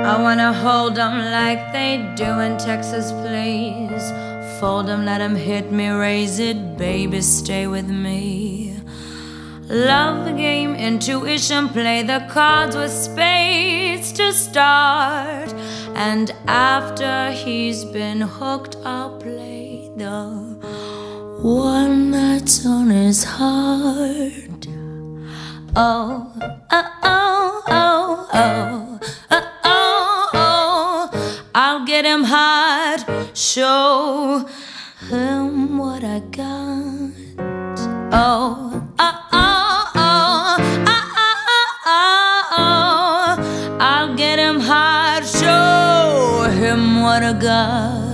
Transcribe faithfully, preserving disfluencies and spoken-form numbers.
I wanna hold 'em like they do in Texas, please. Fold 'em, let 'em hit me, raise it, baby, stay with me. Love the game, intuition, play the cards with spades to start. And after he's been hooked, I'll play the one that's on his heart. Oh, oh, oh, oh, oh, oh, oh, oh. I'll get him hot, show him what I got. Oh, oh, oh, oh, oh, oh, oh, oh. I'll get him hot, show him what I got.